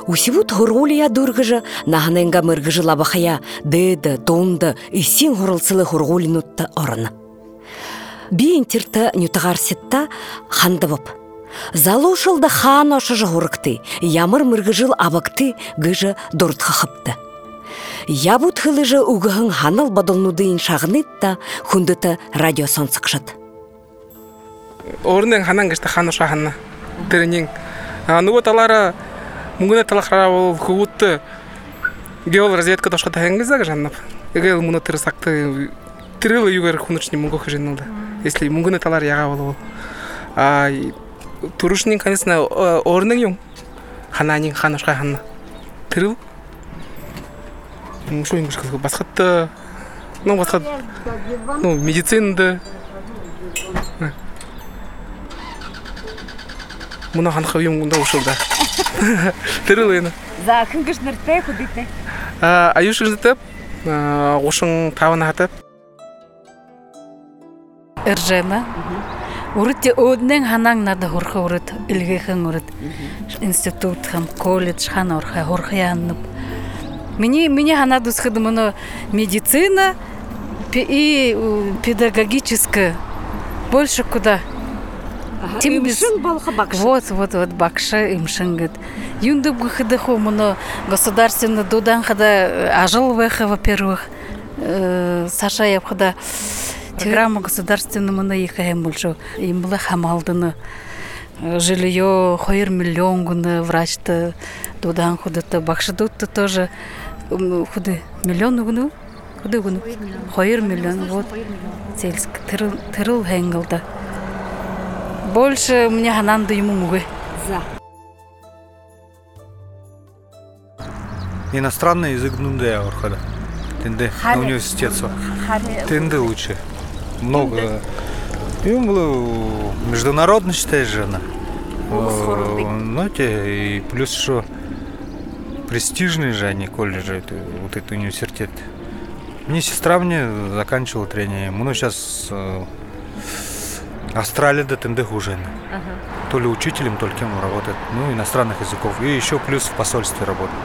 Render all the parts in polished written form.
Усивут хоролия дургыжы, наханенга мыргыжы лабахая, дэда, донда, исин хоролсылы хорголинутта орына. Биентирта нютагарсетта ханды боп. Залушылда хан ошыжы хорыкты, ямыр мыргыжыл абакты гыжы дортха хыпты. Ябут хылыжы угыхын ханыл бадылнудыйын шағынытта, хундыты радиосон сықшыт. Орнын ханан гышты хан ошағынна. Тірінен. Вот алара мугуна талахра ол хубутты геол-разведка тошқата хәңгізі жаннап. Егел муны тырысақты тырылы югар хунычны мугу хыжынылды. Если мугуна талар яға болу. Турушнин, конечно, орнын юң. Хананин хан ошағынна. Тырыл. Шо еңгіш қызғы басқатты. Басқат. Медицинды. Мұна ханыққа үйім мұнда ұшылда. Тырыл ені. За күнгіш нұрттай құдыйты? Аюш күндітіп, ұшың тавына атып. Иржена. Урытте өднен ханаң нады хорха урыт, илгейхэн урыт. Институт хан, колледж хан хорха янып. Мне хана дусхыды мұны медицина и педагогическая. Больше куда? Имшын балха бакшы. Вот, бакшы имшын гыд. Юнды бұхыды ху мұны государственный дудан хада ажыл вэха, во-первых. Саша япхада программа государственный мұны ехаем больше. Им было хамалдыны. Жилье, 2 миллион гуны врачты дудан худыты. Бакшы дудты тоже худы. Миллион гуну? Худы гуну? 2 миллион. Вот. Сельск. Тырыл хэнгылда. Больше мне хананды ему мугы. За. Иностранный язык нунде я орхада. Тенде на университет. Тенде лучше. Много. Им было международно считаешь жена. Знаете, и плюс что престижный же они колледжи, вот этот университет. Мне сестра заканчивала тренинг. Мы сейчас Австралия да тенде хуже. То ли учителем, то ли кем работает. Иностранных языков. И еще плюс в посольстве работает.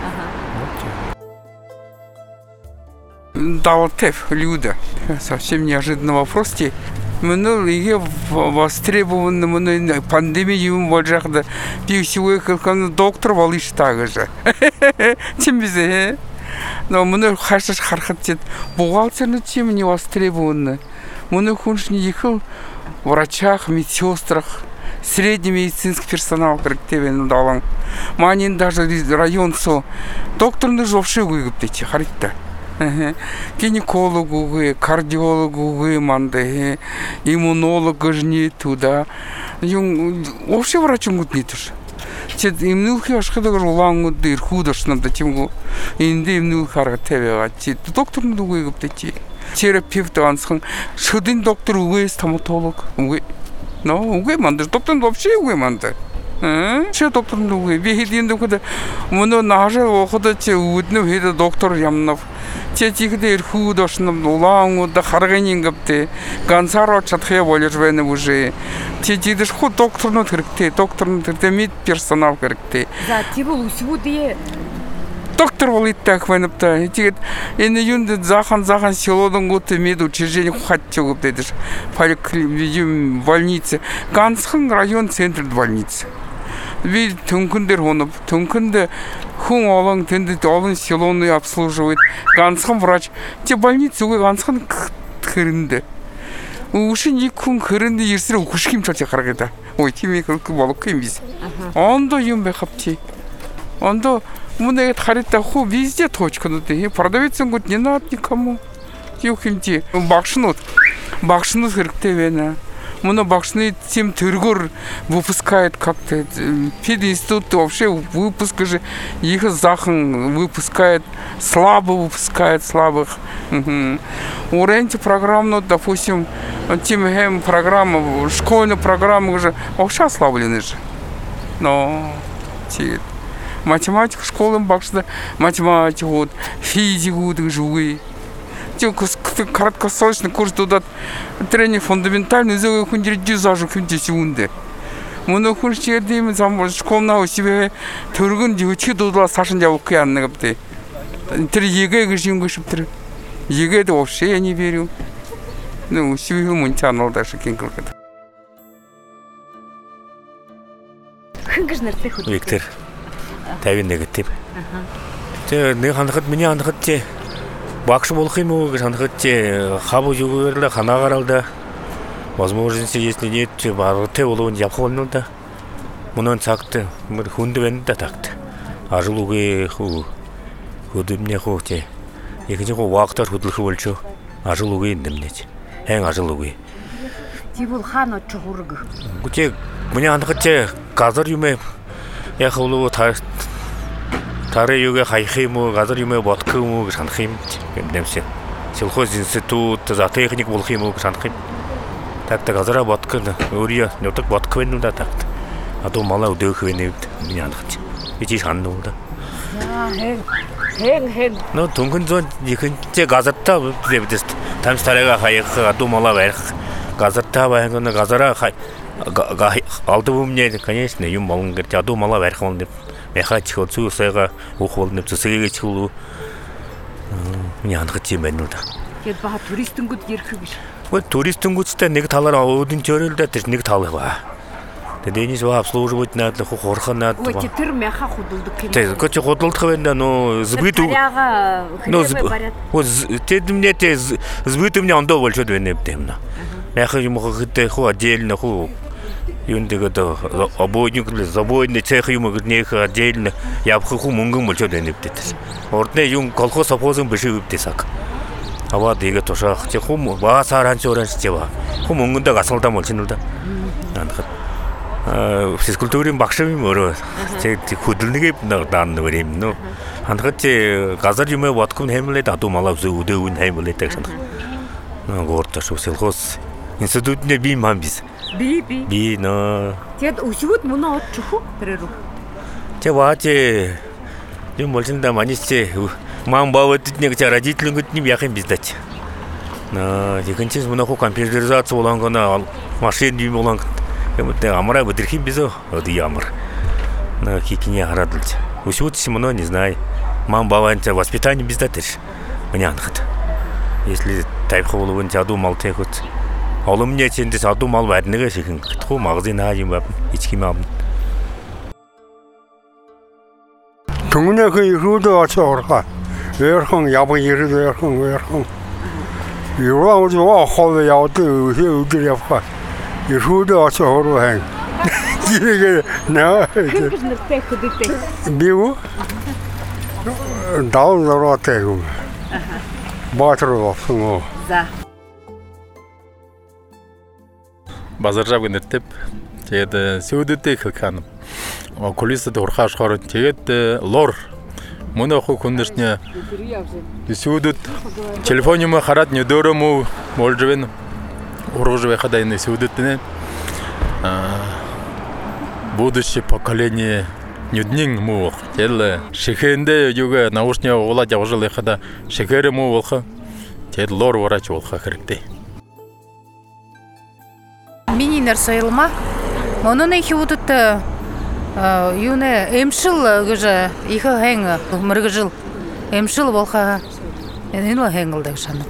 Далтев, Люда. Совсем неожиданный вопрос. Мне востребованы пандемию болжақды. Пьюсевой кылканы доктор валыш также. Тем безе. Но мне хашаш хархатет. Бухгалтерны тем не востребованы. Мне хуншни ехал в врачах, медсестрах, средний медицинский персонал коррективен далан. Манин даже район со докторны жовши выгубдете харитта. Гинекологу, кардиологу, манды, иммунологу жни туда. Вообще врачом гуд не тоже. Тед имнулхи ашхадагар улангуд дыр худошнам да тимгу. Инде имнулхи аргатевега. Тед докторны выгубдете. Терапевт ансхан. Шудин доктор угой, стоматолог угой. Но угой манды. Доктор вообще угой манды. Че доктор угой. Вехидин когда муно нажал охода че удну хида доктор ямнав. Те тихде худошнам улангуд да харганингапте. Гансаро чатхе болержвене уже. Те тидеш худ докторну тиркте. Докторну тиркте мид персонал тиркте. За тибул усвуде. Доктор волит так венепта. И на юнде захан селодон готы мед учреждение хатчего дедеш. Поликлинике, больнице. Гансхан район центр больницы. Вид тункундер хонов, тункунде хун олан тенде олан селоны обслуживает. Гансхан врач. Те больницы у гансхан хырынды. Ушин якун хырынды ерсер укушким чача харагета. Ой, тими кылкы болук эмис. Ондо юмбе хапти. Ондо мне это харита ху везде точка, но ты продавец он говорит, не надо никому. Юхимти бакшнут хрктевена. Мне бакшны тем тыргур выпускает как-то. Пединститут вообще выпуск же их захан выпускает слабо выпускает слабых. Уренти программу, допустим, тем программа школьная программа уже вообще ослаблены же. Но математика школам бакшда математику, физику дыжуй. Краткосрочный курс туда тренинг фундаментальный за хундир дизажу хунти секунды. мұны күршер деймін, замбол школна у себе түргін жүйчі дудыла сашын жауып қиянны қыпты. Тірі еге кішім кішіп түрі. Еге де вообще я не верю. Ну, себе мұнча аналда шекен қылғыды. Виктор, тәуін негітіп. Не қандықыт, мені андықыт те, бақшы болқым оғы, андықыт те, қабы жүгерлі, қана қаралды. Возможности, если нет, барыты олуын япқы болынылды. Мұнан сақты, хүнді бәнді да тақты. Ажыл оғы, хүдімне қу, те. Екінші қу уақыттар хүділші болчу, ажыл оғы ендімнет. Әң ажыл оғы. Тибул хан отчы ғұрғы. Күте, мені андықыт те, қазір юме, яқы олуы тары юге қайқымы, қазір юме батқымы, жанқым, демсе. Сельхоз институт, за техник болқымы, жанқым. Так-то газара баткана, урия, не так батквенну да так-то. А то мала удохвенет, меня нахти. Ведь ханну да. Хен. Ну, тункун зон, ихин те газарта, дебдест. Там старега хайх, а то мала верх. Газарта вайгана газара хай. Алды мне, конечно, юм малын говорит, а то мала верх он деп. Меха чхотсу сайга ухвол деп, сыгеге чхулу. Меня нахти менну да. Кет баха туристин гуд ерхүгиш. Вот туристин гудста нэг талаар один чорилда тэр нэг тал ба. Тэдний зва обслуживать надо, хорхон надо. Вот тэр мяха худулдук юм. Тэ коч худулдах байна, но сбит. Ну вот тэд мне тэ сбит у меня ондоо болчод байна бтэмна. Мяха юм хөтэ ху отдельно ху юндega да обойник забойный цех юм нэг отдельно явах ху мөнгөн болчод байна бтэ. Ордны юм колхоз сапозын биш үбтэсак. Аваад игэ тушаах чи хүм баасаар ханчууран чива. Хүм өнгөндөө асуултаа молчихно л да. Нандах. Физкультурын багш юм өөрөө. Тэг хөдөлнөгийг даан нэг юм нөө. Хандгад чи газар юм бодгон хэмлээд адуу малаа өдөөв хэмлээд гэж санах. Гоорт шүү сэлхос институтне би мам бис. Би нөө. Тэгэд өсгөд мөн отчих уу тэрээр. Тэ ваачи юм молчинда манисчи мам бавыт нэг родителям гот ним яхим биздать. На екінші мынаху компьютеризация болғанға машин дүйім болған амыра бөдірхим бізі оды ямыр. На кекіне қарадылды. Усюдси мыно не знаю. Мам баванча воспитание биздатыр. Мне анхат. Если тайпқа болуын аду мал текут. Олым мне чендес аду мал бәрінігі шекін. Қытқу мағзин айым бәбін. Ичкеме абын. Түңіне күй жуды ачы орға. Верхом ябы ері верхом. Юран ұзы қолы яуды өдір япқа. Жуды ачы орғы әң. Күнгіжнір тек күдіктей. Бігу? Дауын зора тегім. Батыры бапсың о. За. Базар жабын әртіп, тегеді сөйдетті қылқаным. Окулисты ұрқа шқары, тегеді лор. Мұны оқу күндішіне сөйдет. Телефонима қарат не дөрімі мол жывен. Ұрғы жыве қадайны сөйдеттіне. Будущее поколение нюднин мух. Тел шехенде юга наушния ола жавжылы қада шекері му олқа. Тел лор врач олқа керекте. Мининер сайылма. Оның ехи өтітті юны емшіл гыжы ехі хәңі мұрғы жыл. Емшіл болқа енілі хәңілді шаны.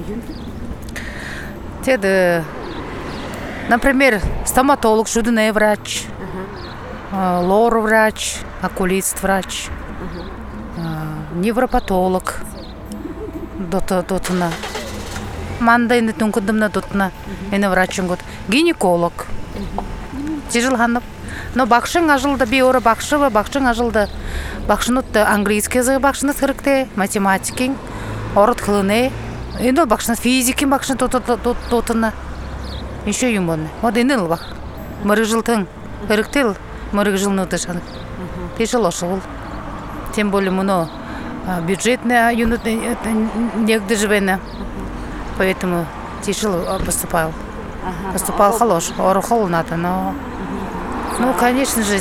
Теді, например, стоматолог, жудыный врач, лор врач, окулист врач, невропатолог дотына. Мандайны түнкіндімні дотына, ені врачын год. Гинеколог. Тежіл ханып. Но бақшың ажылды, бейоры бақшы ба, бақшың ажылды. Бақшын ұтты английский язығы бақшыны сырықты, математикин, орыт қылыны. Енді бақшыны физикин бақшын дотына. Еще юм оны. Вот енді бақ. Мұры жылтың, ұрықтыл, мұры жылны ұты Тешіл ошы бұл. Тем более мұны бюджетный юнут негді живені. Поэтому тешіл поступал. Поступал хорош, оры қолынады, но... Ну, конечно же,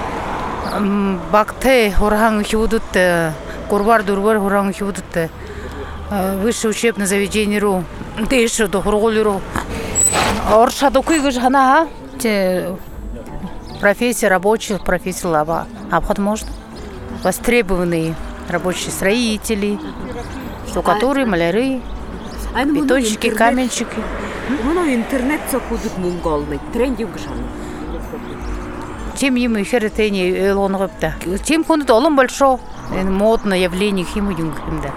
бакты ураган худут, курбар-дурбар ураган худут, высшее учебное заведение ру, дешево до хурголеру. Оршадо куйгыш хана, те профессия, рабочих профессий лаба. Обход можно. Востребованные рабочие строители, штукатуры, маляры, бетонщики, каменщики. интернет сокудут мунголный. Трендинг жан. Тем ему херетение лонгопта. Тем кунут олом большой. Модное явление химу юнгхимда.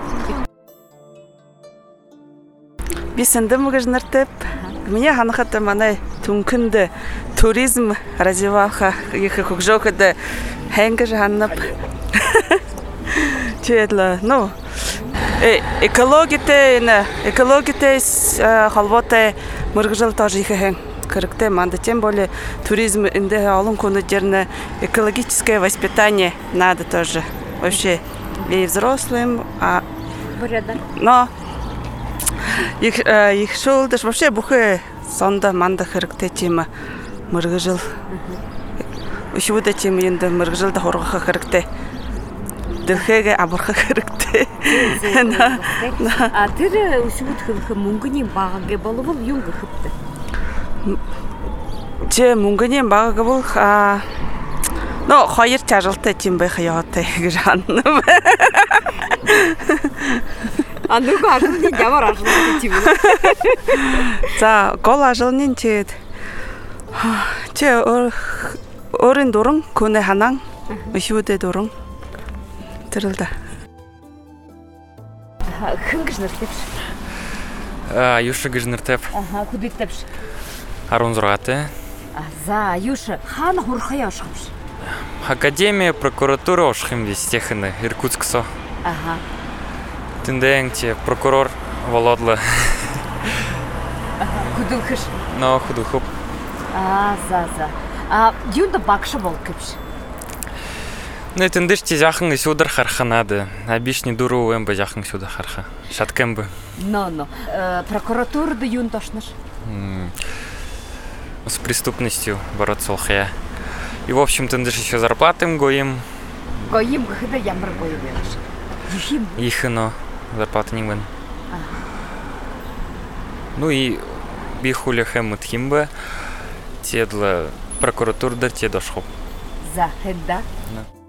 Бисендем гажнартеп. Меня ханахата манай тункинде туризм развиваха их хукжокада хенгаж ханнап. Чедла, ну экологите халвоте мыргжал тоже их хен. Корректе манда, тем более туризм инде алон конудерне экологическое воспитание надо тоже. Вообще и взрослым, но их шел даже вообще бухе сонда манда корректе тема мыргжал. Еще вот этим инде мыргжал да хорга корректе. Дылхеге абурга корректе. А ты усюд хылхы мунгни багаге боловол юнга хыпты. Че мунгни багаге бол но хайр тяжелте тем бы хаятте гран. А ну кажется, не явар ажлын тем. За гол ажлын чед. Че орын дурын көне ханан ишуде дурын. Тэрэлдэ. Хынгэж нэртэвш. Юша гэж нэртэв. Хүдэлтэвш. 16-т. За Юша хаана хурхая ашхамш. Академия прокуратуры ошхим вестехны Иркутсксо. Тенденте прокурор Володла. Худылхыш. Но худылхуп. За. Юнда бакша болкыпш. Ну тендеш тизяхын сюдар харханады. Обичный дуру уэмбы яхын сюда харха. Шаткембы. Но. Прокуратура да юнтошнаш. С преступностью бороться лхая. И в общем тендеш еще зарплатым гоим. Гоим гыда ямр гоимеш. Ихим. Ихино зарплата не вен. Ну и бихуля хэммут химбы. Тедла прокуратура да те дошхоп. За хедда. Да.